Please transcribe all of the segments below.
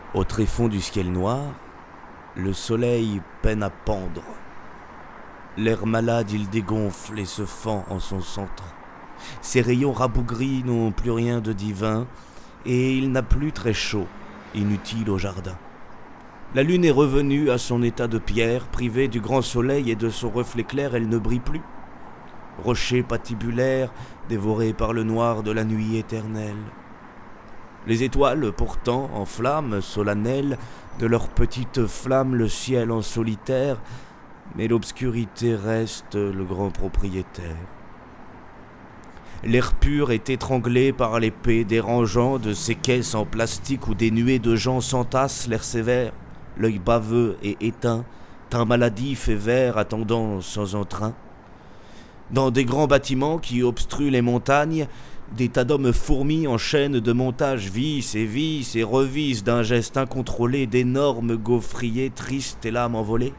Au tréfonds du ciel noir, le soleil peine à pendre. L'air malade il dégonfle et se fend en son centre. Ses rayons rabougris n'ont plus rien de divin, et il n'a plus très chaud, inutile au jardin. La lune est revenue à son état de pierre, privée du grand soleil et de son reflet clair, elle ne brille plus. Rocher patibulaire, dévoré par le noir de la nuit éternelle. Les étoiles, pourtant, en flammes solennelles, de leurs petites flammes le ciel en solitaire, mais l'obscurité reste le grand propriétaire. L'air pur est étranglé par l'épée dérangeant de ces caisses en plastique où des nuées de gens s'entassent l'air sévère, l'œil baveux et éteint, teint maladif et vert attendant sans entrain. Dans des grands bâtiments qui obstruent les montagnes, des tas d'hommes fourmis en chaîne de montage vissent et revissent d'un geste incontrôlé d'énormes gaufriers tristes et l'âme envolée.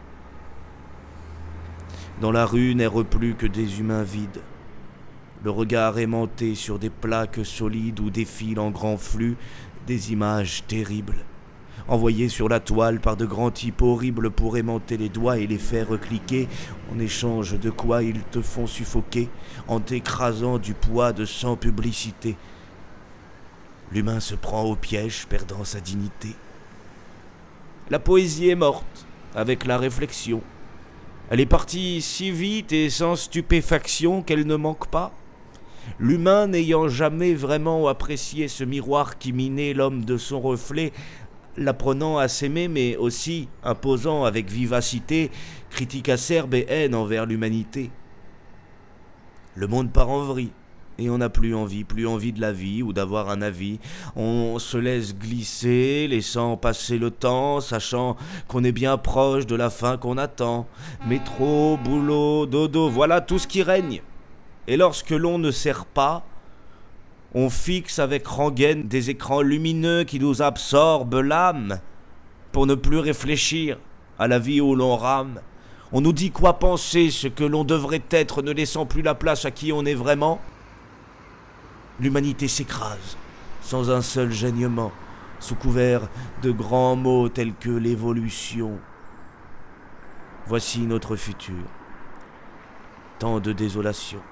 Dans la rue n'errent plus que des humains vides, le regard aimanté sur des plaques solides où défilent en grand flux des images terribles, envoyées sur la toile par de grands types horribles pour aimanter les doigts et les faire cliquer, en échange de quoi ils te font suffoquer en t'écrasant du poids de 100 publicités. L'humain se prend au piège, perdant sa dignité. La poésie est morte avec la réflexion. Elle est partie si vite et sans stupéfaction qu'elle ne manque pas. L'humain n'ayant jamais vraiment apprécié ce miroir qui minait l'homme de son reflet, l'apprenant à s'aimer mais aussi imposant avec vivacité, critique acerbe et haine envers l'humanité. Le monde part en vrille. Et on n'a plus envie de la vie ou d'avoir un avis. On se laisse glisser, laissant passer le temps, sachant qu'on est bien proche de la fin qu'on attend. Métro, boulot, dodo, voilà tout ce qui règne. Et lorsque l'on ne sert pas, on fixe avec rengaine des écrans lumineux qui nous absorbent l'âme pour ne plus réfléchir à la vie où l'on rame. On nous dit quoi penser, ce que l'on devrait être, ne laissant plus la place à qui on est vraiment. L'humanité s'écrase, sans un seul gênement, sous couvert de grands mots tels que l'évolution. Voici notre futur. Tant de désolation.